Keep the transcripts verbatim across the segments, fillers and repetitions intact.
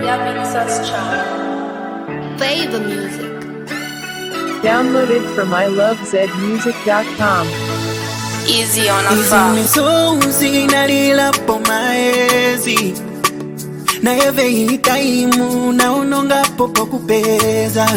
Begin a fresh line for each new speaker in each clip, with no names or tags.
Favor music.
Download it from I love zed music dot com.
Easy on a phone.
Izimisozi nalila po maezi na yeve itaimu na unonga popo kupeza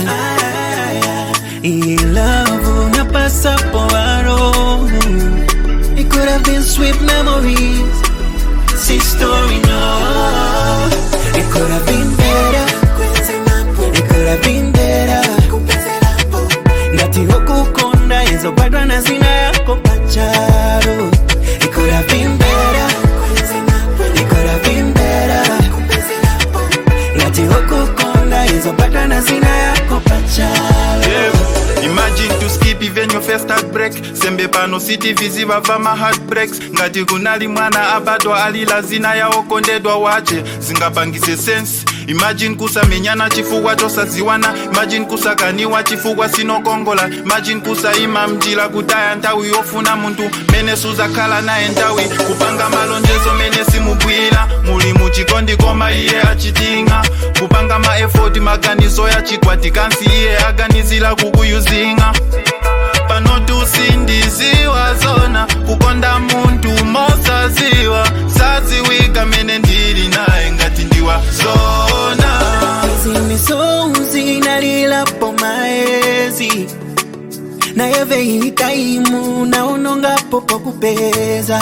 ilavu na pasa po aro. It could have been sweet memories, see story no. It could have been better, it could have been better. Ngati hokukonda hizo bado na zina yako pacharo. It could have been better, it could have been better. Ngati hokukonda hizo bado na zina yako pacharo.
Yeah. Imagine to skip even your first heartbreak. Sembe pano city visiva vama heartbreaks. Ngati kunali mwana abadwa alila zina ya okondedwa wache zingapangise sense. Imagine kusa menyana chifugwa chosaziwana. Imagine kusa kaniwa chifugwa sinokongola. Imagine kusa ima mjila kutaya ntawi ofuna muntu mene suza kala na entawi. Kupanga malonjezo mene simubwila. Muli muchikondi koma iye achitinga. Kupanga ma effort maganizo ya chikwati kansi iye aganizila kukuyuzinga. Pano tusindiziwa zona kukonda muntu mosaziwa. Saziwika mene ndili nae ngati ndiwa zona.
Izimisozi nalila po maezi na yeve itaimu na unonga popo kupeza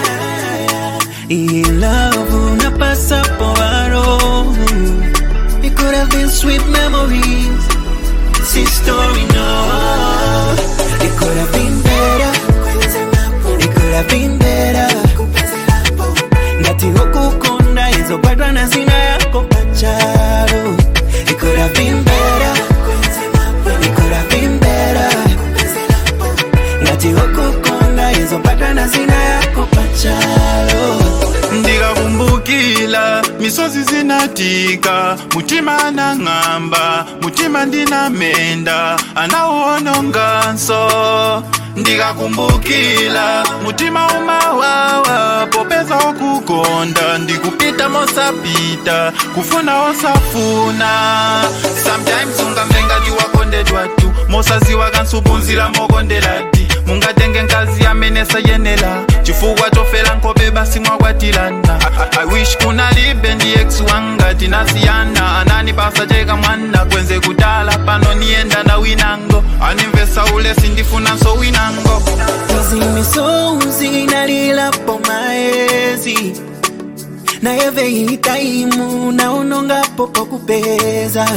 ilavu na pasa po aro. It could have been sweet memories, see story no. It could have been better, it could have been better. Ngati hokukonda hizo bado na zina yako pacharo. It could have been better, it could have been better. Ngati hokukonda hizo bado na zina yako pacharo.
Ndiga kumbukila misozi zinatika. Mutima anangamba, mutima ndina menda anaononganso. Ndiga kumbukila mutima umawawa popeza okukonda. Ndikupita mosapita kufuna osafuna. Sometimes ungamvenga jiwakondedwa tu mosaziwa kansubunzila mokondelati. Mungatenge nkazi ya menesa yenela chifugwa tofela nkobe basi mwakwatilana. I, I wish kuna libe ndi ex wangati nasiyana. Anani basa cheka mwana kwenze kutala pano nienda na winango. Animvesa ule sindifuna so winango.
Izimisozi nalila po maezi na yeve itaimu na unonga popo kupeza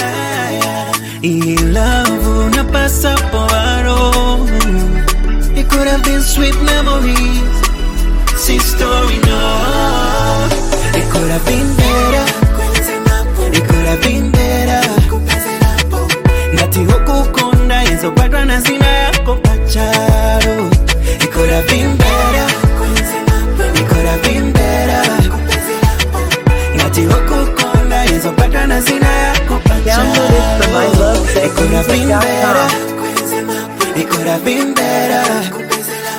ilavu na pasa po aro. It could have been sweet memories, see story no. It could have been better, it could have been better. Ngati hokukonda hizo bado na zina yako pacharo. It could have been better, it could have been better. Ngati hokukonda hizo bado na zina yako pacharo.
Download it from I love zed music dot com.
It could have been better.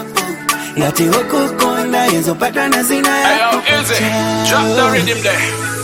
Ngati hokukonda hizo bado na zina yako pacharo.
Hey yo, easy. Drop the rhythm there.